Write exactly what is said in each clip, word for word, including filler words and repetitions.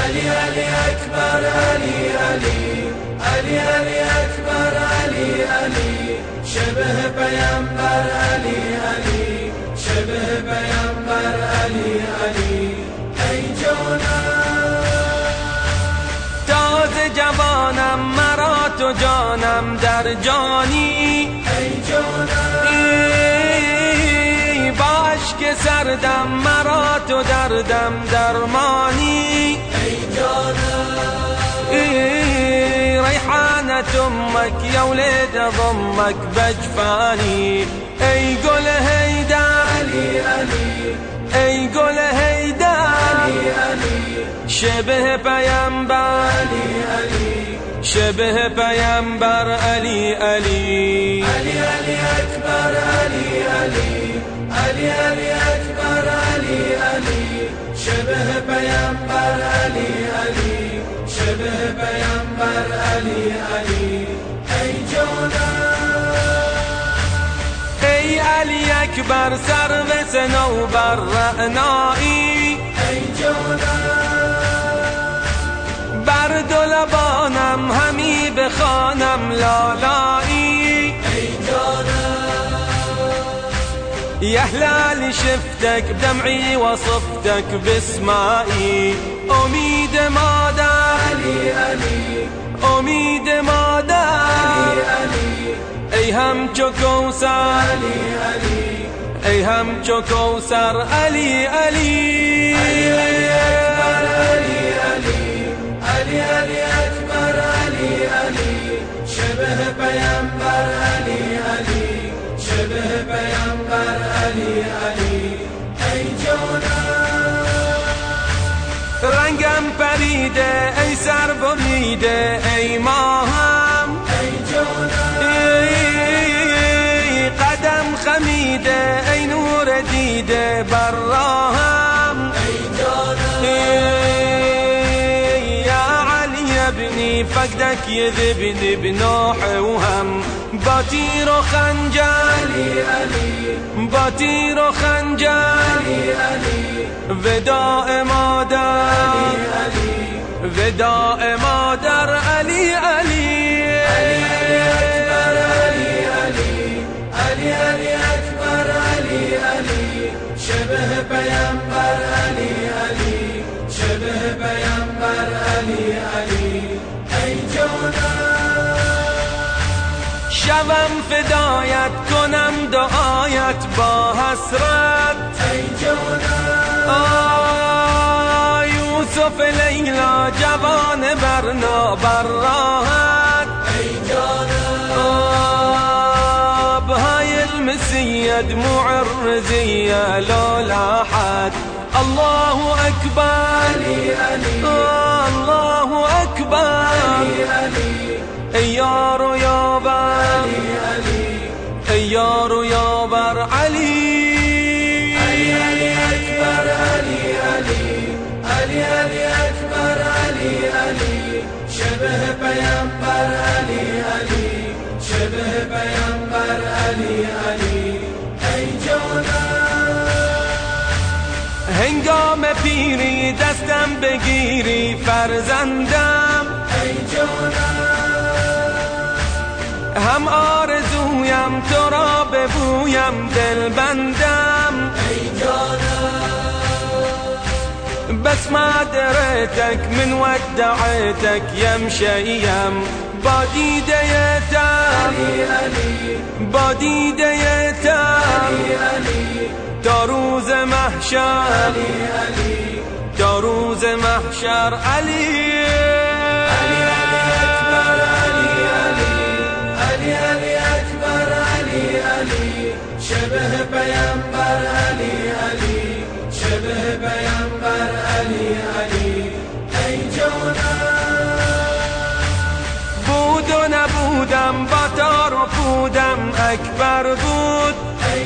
علي علي أكبر علي علي علي علي أكبر علي علي شبه پیامبر علی علی شبه پیامبر علی علی ای جانم تازه جوانم مرا تو جانم در جانی ای جانم ای با اشک سردم مرا تو دردم درمانی ای جانم ای ریحانة امك يا ولد ضمك بجفاني اي قول هيدا علي علي اي قول هيدا علي علي شبه پیامبر علي علي شبه پیامبر علي علي علي علي اكبر علي علي علي علي اكبر علي علي شبه پیامبر علي علي شبه پیامبر علی علی ای جانم ای علی اکبر سرو صنوبر رعنایی ای جانم بر دو لبانم همی بخوانم لالایی ای جانم یا هلال شفتك بدمعي وصفتك باسمائي امید مادر علی علی امید مادر علی علی ای همچو کوثر علی علی ای همچو کوثر علی علی علی اکبر علی علی علی علی اکبر علی علی شبه پیامبر علی علی شبه پیامبر علی علی ای جانم رنگم پریده ای سر بریده ای ماهم ای جانم ای قدم خمیده ای نور دیده بر راهم ای جانم ای یا علی ابنی فقدك يذبني بنوح وهم با تیر و خنجر علی علی با تیر و خنجر علی علی وداع مادر علی علی وداع مادر علی علی علی اکبر علی علی علی علی اکبر علی علی شبه پیامبر علی علی شبه پیامبر علی علی ای جانم شوم فدایت کنم دعایت با حسرت ای جانم آه یوسف لیلا جوان برنا بر راحت ای جانم آبهای المسیه دموع الرزیه لو لاحت الله اکبر علی علی الله اکبر علی علی ای یار و یابر ای یار و یابر علی علی علی اکبر علی علی علی علی اکبر علی علی شبه پیامبر علی علی شبه پیامبر علی علی ای جانم هنگام پیری دستم بگیری فرزندم ای جانم هم آرزویم تو را ببویم دل بندم ای جانم بس ما دريتك من ودعيتك يمشيم باديده يتم باديده يتم تا روز محشر تا روز محشر علی شبه پیامبر علی علی شبه پیامبر علی علی ای جانم بود و نبودم با تار و پودم اکبر بود ای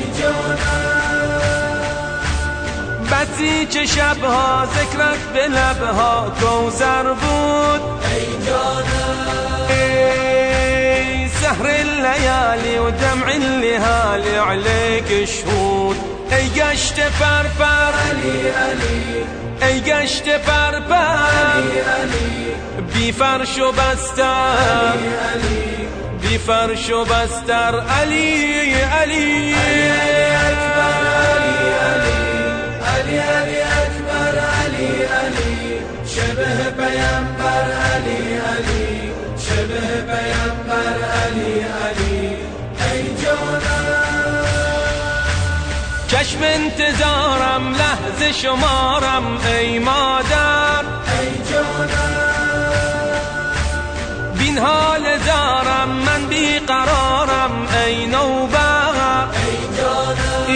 جانم بسی چه شبها ذکرت به لبها کوثر بود ای جانم سهر الليالي ودمع الليالي عليك شهود ای گشت پرپر علی علی ای گشت پرپر علی علی بی فرش و بستر علی علی بی فرش و بستر علی علی اکبر علی علی علی علی اکبر علی علی شبه پیامبر علی علی شبه پیامبر علی علی ای جانم چشم انتظارم لحظه شمارم ای مادر ای جانم بین حال دارم من بی قرارم ای نوبر ای جانم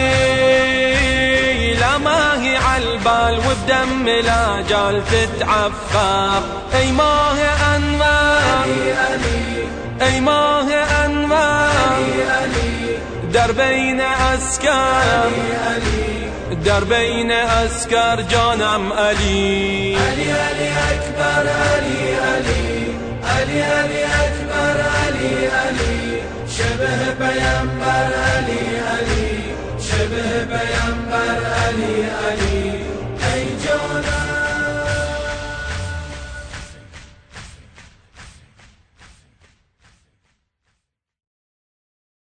ای لماهي عالبال وبدم الاجال تتعفر ای ماه انوار علی علی ای ماه انوار علی علی در بین اسکر علی در بین اسکر جانم علی علی علی اکبر علی علی علی علی اکبر علی علی شبه پیامبر علی علی شبه پیامبر علی علی